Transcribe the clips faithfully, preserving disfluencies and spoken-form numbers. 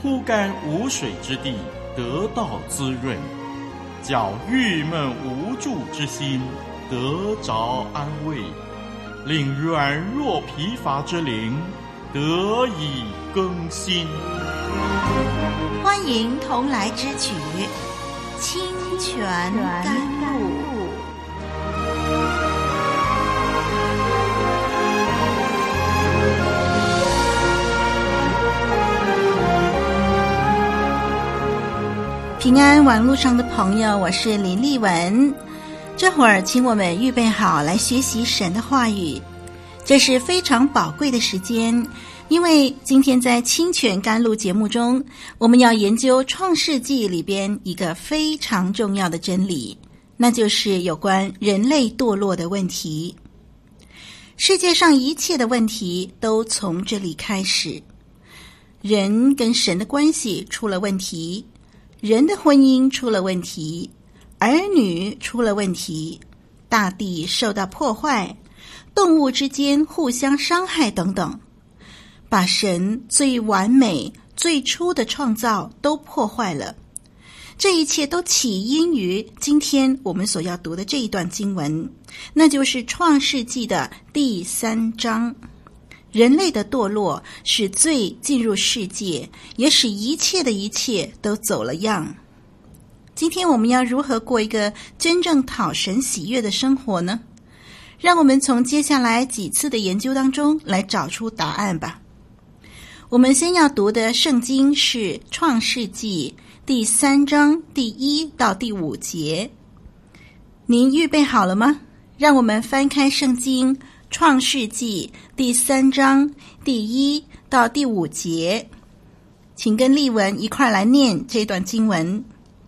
枯干无水之地得到滋润，叫郁闷无助之心得着安慰，令软弱疲乏之灵得以更新。 欢迎同来之曲《清泉甘露》。平安网络上的朋友，我是林丽文。这会儿请我们预备好来学习神的话语，这是非常宝贵的时间，因为今天在清泉甘露节目中，我们要研究创世纪里边一个非常重要的真理，那就是有关人类堕落的问题。世界上一切的问题都从这里开始，人跟神的关系出了问题，人的婚姻出了问题，儿女出了问题，大地受到破坏，动物之间互相伤害等等，把神最完美最初的创造都破坏了。这一切都起因于今天我们所要读的这一段经文，那就是创世纪的第三章。人类的堕落使罪进入世界，也使一切的一切都走了样。今天我们要如何过一个真正讨神喜悦的生活呢？让我们从接下来几次的研究当中来找出答案吧。我们先要读的圣经是创世纪第三章第一到第五节。您预备好了吗？让我们翻开圣经创世纪第三章第一到第五节，请跟丽文一块来念这段经文。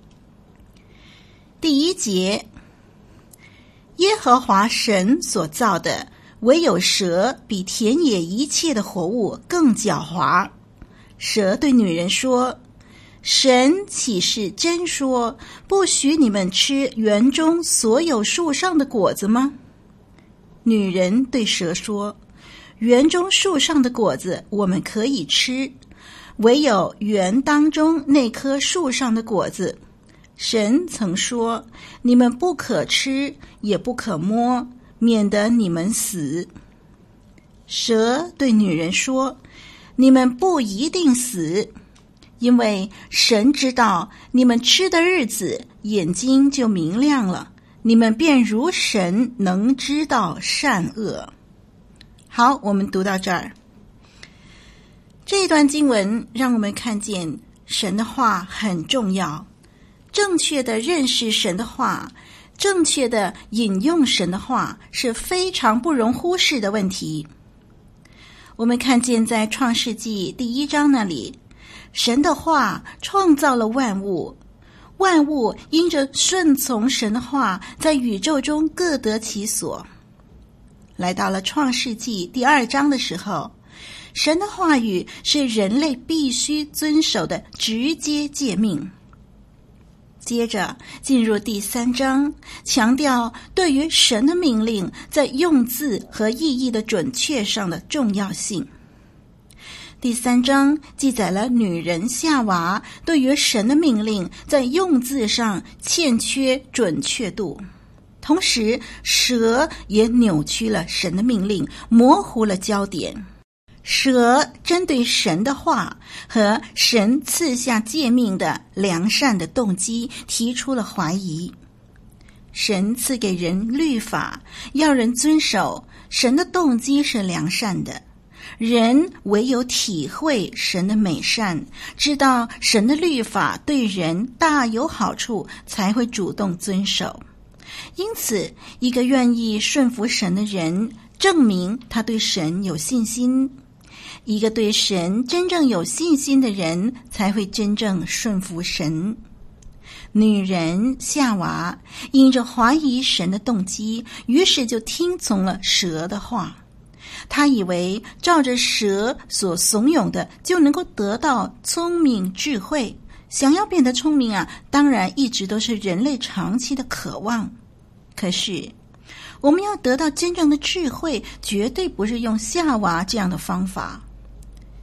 第一节，耶和华神所造的，唯有蛇比田野一切的活物更狡猾。蛇对女人说：神岂是真说，不许你们吃园中所有树上的果子吗？女人对蛇说：园中树上的果子我们可以吃，唯有园当中那棵树上的果子，神曾说，你们不可吃，也不可摸，免得你们死。蛇对女人说：你们不一定死，因为神知道你们吃的日子，眼睛就明亮了，你们便如神，能知道善恶。好，我们读到这儿。这一段经文让我们看见神的话很重要，正确的认识神的话，正确的引用神的话是非常不容忽视的问题。我们看见在创世纪第一章那里，神的话创造了万物，万物因着顺从神的话，在宇宙中各得其所。来到了创世纪第二章的时候，神的话语是人类必须遵守的直接诫命。接着进入第三章，强调对于神的命令在用字和意义的准确上的重要性。第三章记载了女人夏娃对于神的命令在用字上欠缺准确度，同时蛇也扭曲了神的命令，模糊了焦点。蛇针对神的话和神赐下诫命的良善的动机提出了怀疑。神赐给人律法，要人遵守，神的动机是良善的。人唯有体会神的美善，知道神的律法对人大有好处，才会主动遵守。因此，一个愿意顺服神的人，证明他对神有信心。一个对神真正有信心的人，才会真正顺服神。女人夏娃因着怀疑神的动机，于是就听从了蛇的话。她以为照着蛇所怂恿的，就能够得到聪明智慧。想要变得聪明啊，当然一直都是人类长期的渴望。可是我们要得到真正的智慧，绝对不是用夏娃这样的方法。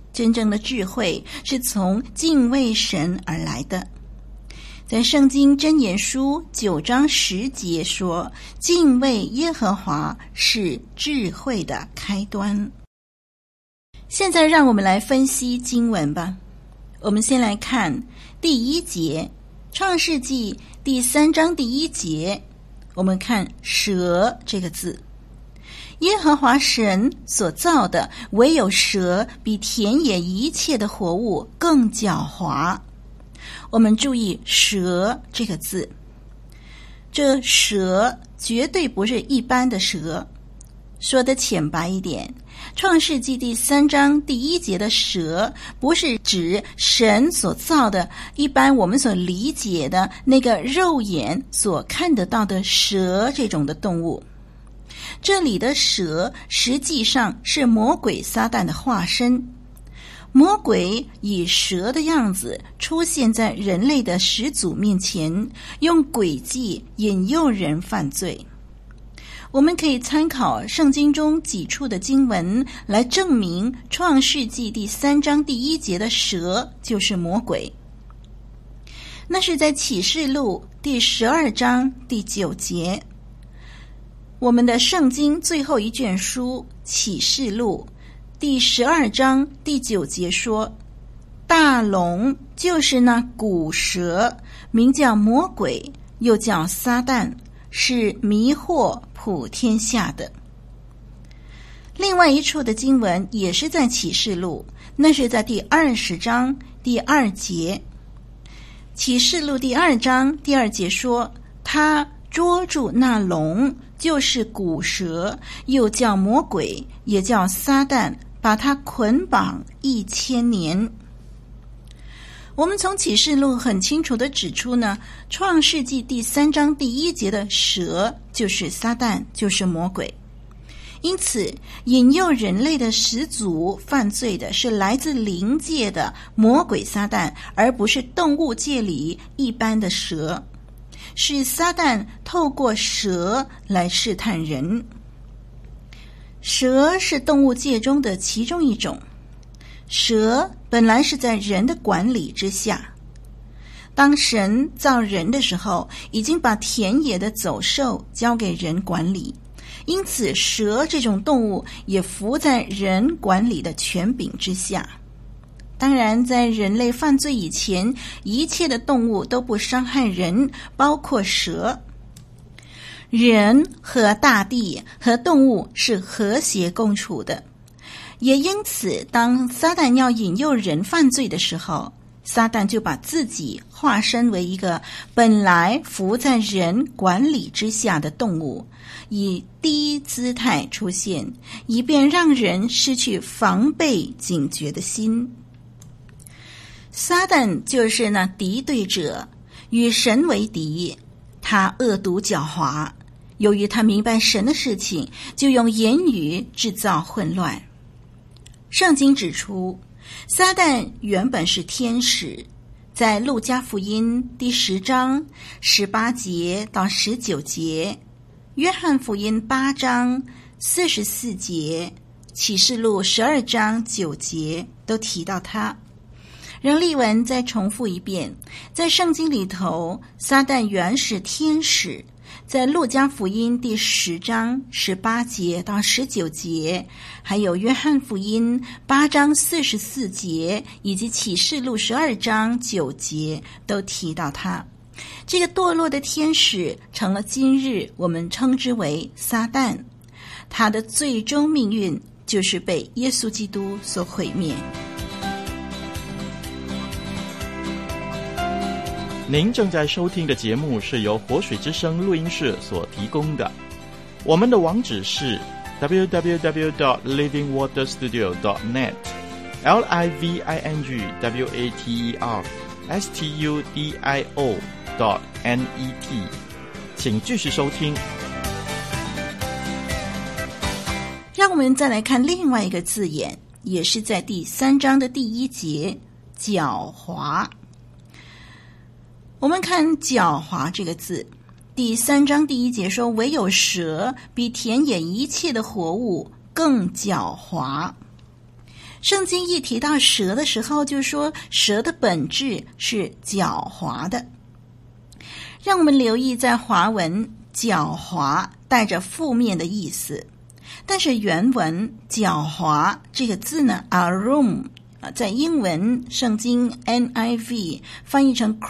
真正的智慧是从敬畏神而来的。在圣经箴言书九章十节说，敬畏耶和华是智慧的开端。现在让我们来分析经文吧。我们先来看第一节，创世纪第三章第一节，我们看蛇这个字。耶和华神所造的，唯有蛇比田野一切的活物更狡猾。我们注意蛇这个字，这蛇绝对不是一般的蛇。说得浅白一点，创世纪第三章第一节的蛇，不是指神所造的一般我们所理解的那个肉眼所看得到的蛇这种的动物。这里的蛇实际上是魔鬼撒旦的化身。魔鬼以蛇的样子出现在人类的始祖面前，用诡计引诱人犯罪。我们可以参考圣经中几处的经文来证明创世纪第三章第一节的蛇就是魔鬼。那是在启示录第十二章第九节。我们的圣经最后一卷书启示录第十二章第九节说，大龙就是那古蛇，名叫魔鬼，又叫撒旦，是迷惑普天下的。另外一处的经文也是在启示录，那是在第二十章第二节。启示录第二章第二节说，他捉住那龙，就是古蛇，又叫魔鬼，也叫撒旦，把他捆绑一千年。我们从启示录很清楚地指出呢，创世纪第三章第一节的蛇就是撒旦，就是魔鬼。因此引诱人类的始祖犯罪的是来自灵界的魔鬼撒旦，而不是动物界里一般的蛇。是撒旦透过蛇来试探人。蛇是动物界中的其中一种，蛇本来是在人的管理之下。当神造人的时候，已经把田野的走兽交给人管理，因此蛇这种动物也服在人管理的权柄之下。当然，在人类犯罪以前，一切的动物都不伤害人，包括蛇。人和大地和动物是和谐共处的，也因此，当撒旦要引诱人犯罪的时候，撒旦就把自己化身为一个本来服在人管理之下的动物，以低姿态出现，以便让人失去防备警觉的心。撒旦就是那敌对者，与神为敌，他恶毒狡猾，由于他明白神的事情，就用言语制造混乱。圣经指出，撒旦原本是天使，在路加福音第十章十八节到十九节，约翰福音八章四十四节，启示录十二章九节都提到他。让丽文再重复一遍，在圣经里头，撒旦原是天使，在路加福音第十章十八节到十九节，还有约翰福音八章四十四节，以及启示录十二章九节都提到他。这个堕落的天使成了今日我们称之为撒旦，他的最终命运就是被耶稣基督所毁灭。 您正在收听的节目是由活水之声录音室所提供的，我们的网址是 double-u double-u double-u dot living water studio dot net L I V I N G W A T E R S T U D I O dot N E T， 请继续收听。 让我们再来看另外一个字眼，也是在第三章的第一节，狡猾。我们看狡猾这个字，第三章第一节说，唯有蛇比田野一切的活物更狡猾。 圣经一提到蛇的时候，就说蛇的本质是狡猾的。让我们留意，在华文狡猾带着负面的意思，但是原文狡猾这个字呢 arum 在英文圣经 N I V 翻译成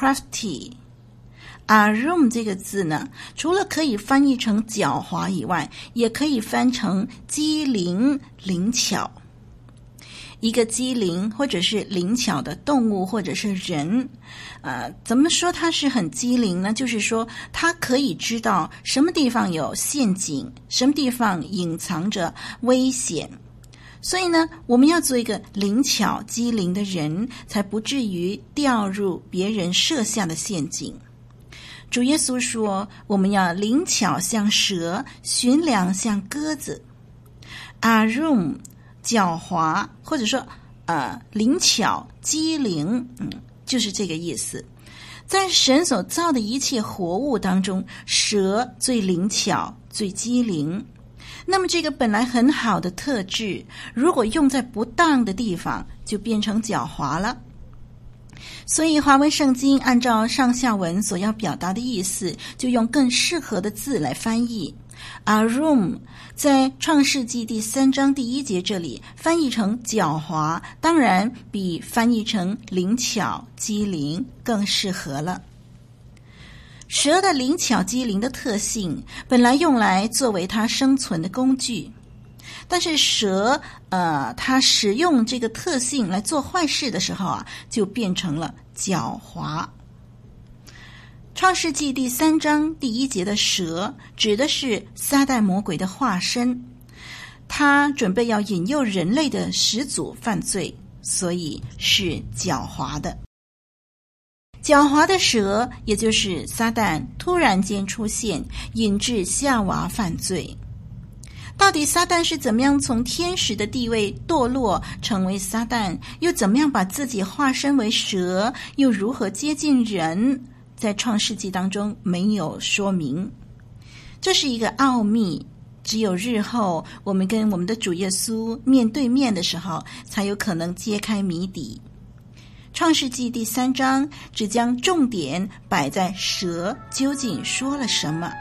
crafty。arum 这个字呢，除了可以翻译成狡猾以外，也可以翻成机灵灵巧。一个机灵或者是灵巧的动物或者是人，呃，怎么说它是很机灵呢？就是说它可以知道什么地方有陷阱，什么地方隐藏着危险。所以呢，我们要做一个灵巧机灵的人，才不至于掉入别人设下的陷阱。主耶稣说，我们要灵巧像蛇，驯良像鸽子。arum狡猾，或者说呃灵巧机灵，嗯，就是这个意思。在神所造的一切活物当中，蛇最灵巧最机灵。那么这个本来很好的特质，如果用在不当的地方，就变成狡猾了。所以华文圣经按照上下文所要表达的意思，就用更适合的字来翻译。arum 在创世纪第三章第一节这里翻译成狡猾，当然比翻译成灵巧机灵更适合了。蛇的灵巧机灵的特性本来用来作为它生存的工具，但是蛇呃，它使用这个特性来做坏事的时候啊，就变成了狡猾。创世纪第三章第一节的蛇指的是撒旦魔鬼的化身，他准备要引诱人类的始祖犯罪，所以是狡猾的。狡猾的蛇也就是撒旦突然间出现，引致夏娃犯罪。到底撒旦是怎么样从天使的地位堕落成为撒旦，又怎么样把自己化身为蛇，又如何接近人，在创世纪当中没有说明。这是一个奥秘，只有日后我们跟我们的主耶稣面对面的时候，才有可能揭开谜底。创世纪第三章只将重点摆在蛇究竟说了什么。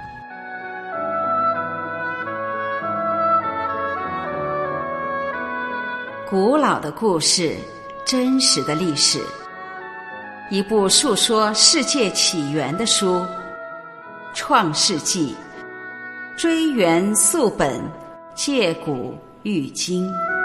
古老的故事，真实的历史，一部述说世界起源的书《创世纪》，追源溯本，借古喻今。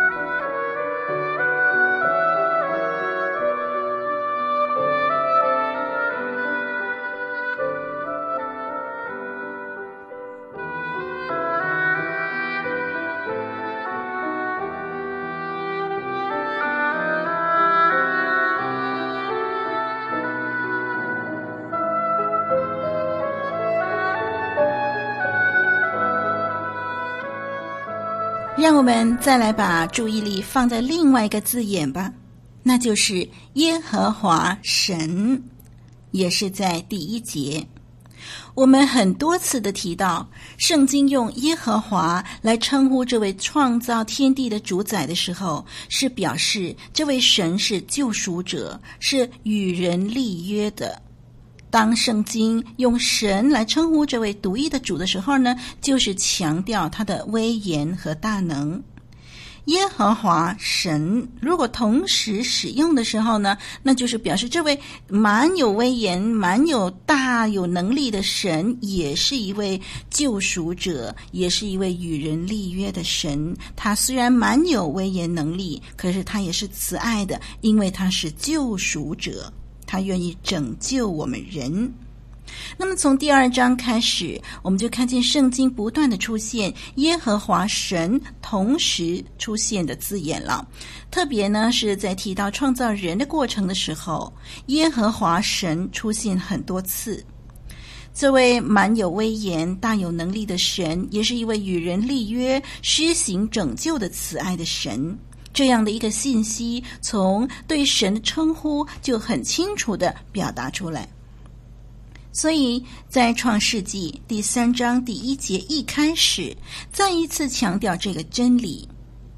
让我们再来把注意力放在另外一个字眼吧，那就是耶和华神，也是在第一节。我们很多次的提到，圣经用耶和华来称呼这位创造天地的主宰的时候，是表示这位神是救赎者，是与人立约的。当圣经用神来称呼这位独一的主的时候呢，就是强调他的威严和大能。耶和华神如果同时使用的时候呢，那就是表示这位蛮有威严、蛮有大有能力的神，也是一位救赎者，也是一位与人立约的神。他虽然蛮有威严能力，可是他也是慈爱的，因为他是救赎者，他愿意拯救我们人。那么从第二章开始，我们就看见圣经不断的出现耶和华神同时出现的字眼了。特别呢是在提到创造人的过程的时候，耶和华神出现很多次。这位蛮有威严、大有能力的神，也是一位与人立约、施行拯救的慈爱的神。这样的一个信息，从对神的称呼就很清楚地表达出来。所以在创世纪第三章第一节一开始，再一次强调这个真理。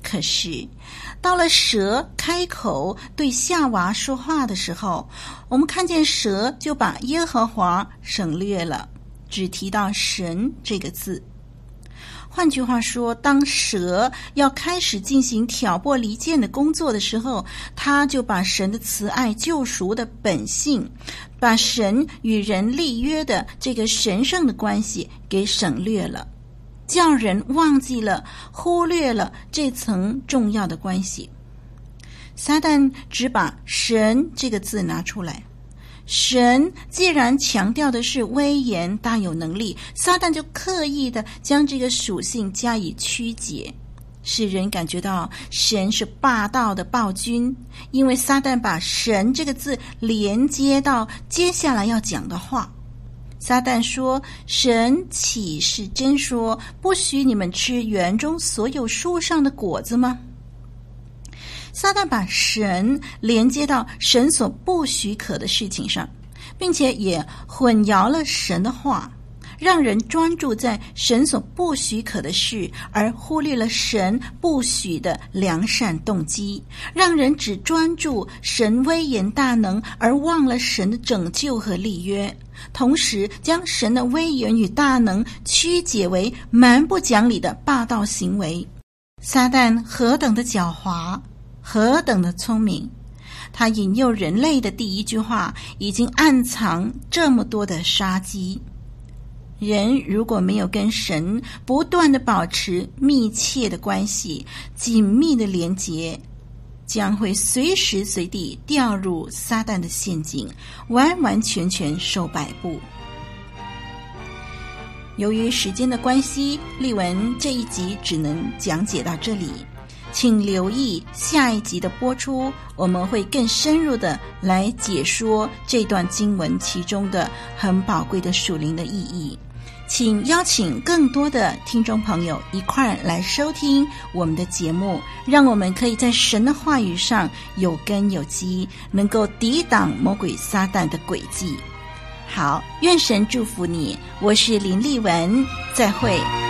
可是到了蛇开口对夏娃说话的时候，我们看见蛇就把耶和华省略了，只提到神这个字。换句话说，当蛇要开始进行挑拨离间的工作的时候，他就把神的慈爱救赎的本性，把神与人立约的这个神圣的关系给省略了，叫人忘记了，忽略了这层重要的关系。撒旦只把神这个字拿出来，神既然强调的是威严大有能力，撒旦就刻意的将这个属性加以曲解，使人感觉到神是霸道的暴君，因为撒旦把神这个字连接到接下来要讲的话。撒旦说，神岂是真说不许你们吃园中所有树上的果子吗？撒旦把神连接到神所不许可的事情上，并且也混淆了神的话，让人专注在神所不许可的事，而忽略了神不许的良善动机，让人只专注神威严大能，而忘了神的拯救和立约，同时将神的威严与大能曲解为蛮不讲理的霸道行为。撒旦何等的狡猾，何等的聪明，他引诱人类的第一句话已经暗藏这么多的杀机。人如果没有跟神不断的保持密切的关系，紧密的连结，将会随时随地掉入撒旦的陷阱，完完全全受摆布。由于时间的关系，丽文这一集只能讲解到这里，请留意下一集的播出，我们会更深入的来解说这段经文其中的很宝贵的属灵的意义。请邀请更多的听众朋友一块儿来收听我们的节目，让我们可以在神的话语上有根有基，能够抵挡魔鬼撒旦的诡计。好，愿神祝福你，我是林丽文，再会。